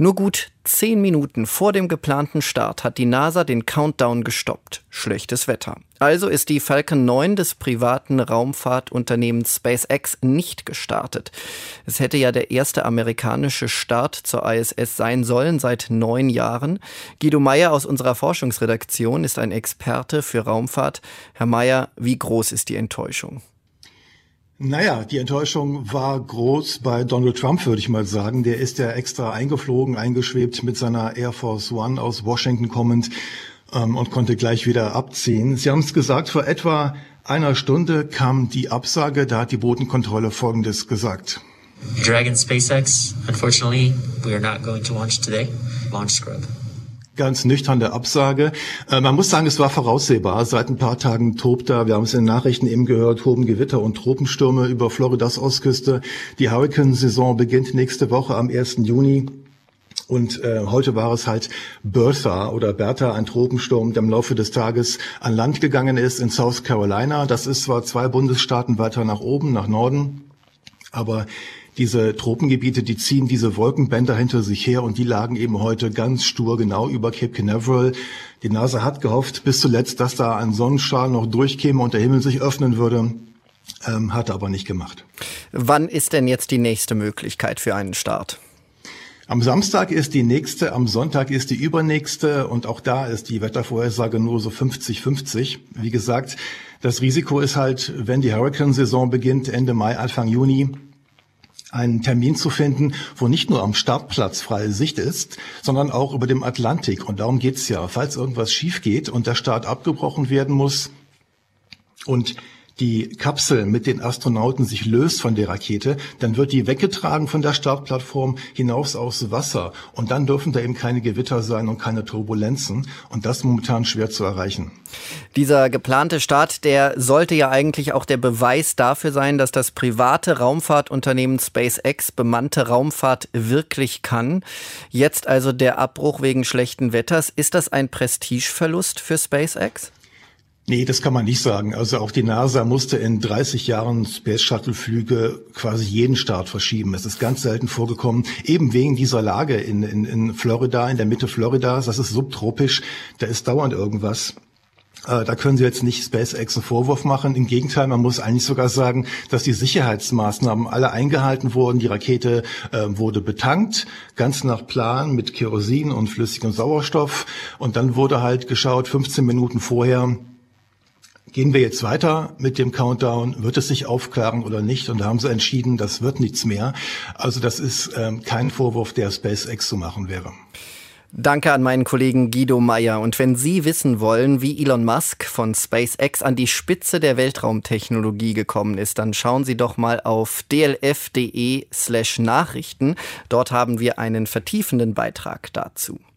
Nur gut 10 Minuten vor dem geplanten Start hat die NASA den Countdown gestoppt. Schlechtes Wetter. Also ist die Falcon 9 des privaten Raumfahrtunternehmens SpaceX nicht gestartet. Es hätte ja der erste amerikanische Start zur ISS sein sollen seit 9 Jahren. Guido Meyer aus unserer Forschungsredaktion ist ein Experte für Raumfahrt. Herr Meyer, wie groß ist die Enttäuschung? Naja, die Enttäuschung war groß bei Donald Trump, würde ich mal sagen. Der ist ja extra eingeschwebt mit seiner Air Force One aus Washington kommend und konnte gleich wieder abziehen. Sie haben es gesagt, vor etwa einer Stunde kam die Absage, da hat die Bodenkontrolle Folgendes gesagt. Dragon SpaceX, unfortunately, we are not going to launch today. Launch scrub. Ganz nüchterne Absage. Man muss sagen, es war voraussehbar. Seit ein paar Tagen tobt da, wir haben es in den Nachrichten eben gehört, toben Gewitter und Tropenstürme über Floridas Ostküste. Die Hurrikansaison beginnt nächste Woche am 1. Juni. Und heute war es halt Bertha, ein Tropensturm, der im Laufe des Tages an Land gegangen ist in South Carolina. Das ist zwar 2 Bundesstaaten weiter nach oben, nach Norden, aber diese Tropengebiete, die ziehen diese Wolkenbänder hinter sich her und die lagen eben heute ganz stur genau über Cape Canaveral. Die NASA hat gehofft bis zuletzt, dass da ein Sonnenstrahl noch durchkäme und der Himmel sich öffnen würde, hat er aber nicht gemacht. Wann ist denn jetzt die nächste Möglichkeit für einen Start? Am Samstag ist die nächste, am Sonntag ist die übernächste und auch da ist die Wettervorhersage nur so 50-50. Wie gesagt, das Risiko ist halt, wenn die Hurrikansaison beginnt, Ende Mai, Anfang Juni, einen Termin zu finden, wo nicht nur am Startplatz freie Sicht ist, sondern auch über dem Atlantik. Und darum geht's ja. Falls irgendwas schief geht und der Start abgebrochen werden muss und die Kapsel mit den Astronauten sich löst von der Rakete, dann wird die weggetragen von der Startplattform hinaus aufs Wasser. Und dann dürfen da eben keine Gewitter sein und keine Turbulenzen. Und das ist momentan schwer zu erreichen. Dieser geplante Start, der sollte ja eigentlich auch der Beweis dafür sein, dass das private Raumfahrtunternehmen SpaceX bemannte Raumfahrt wirklich kann. Jetzt also der Abbruch wegen schlechten Wetters. Ist das ein Prestigeverlust für SpaceX? Nee, das kann man nicht sagen. Also auch die NASA musste in 30 Jahren Space-Shuttle-Flüge quasi jeden Start verschieben. Es ist ganz selten vorgekommen, eben wegen dieser Lage in Florida, in der Mitte Floridas. Das ist subtropisch, da ist dauernd irgendwas. Da können Sie jetzt nicht SpaceX einen Vorwurf machen. Im Gegenteil, man muss eigentlich sogar sagen, dass die Sicherheitsmaßnahmen alle eingehalten wurden. Die Rakete wurde betankt, ganz nach Plan mit Kerosin und flüssigem Sauerstoff. Und dann wurde halt geschaut, 15 Minuten vorher, gehen wir jetzt weiter mit dem Countdown? Wird es sich aufklären oder nicht? Und da haben sie entschieden, das wird nichts mehr. Also das ist kein Vorwurf, der SpaceX zu machen wäre. Danke an meinen Kollegen Guido Meyer. Und wenn Sie wissen wollen, wie Elon Musk von SpaceX an die Spitze der Weltraumtechnologie gekommen ist, dann schauen Sie doch mal auf dlf.de/Nachrichten. Dort haben wir einen vertiefenden Beitrag dazu.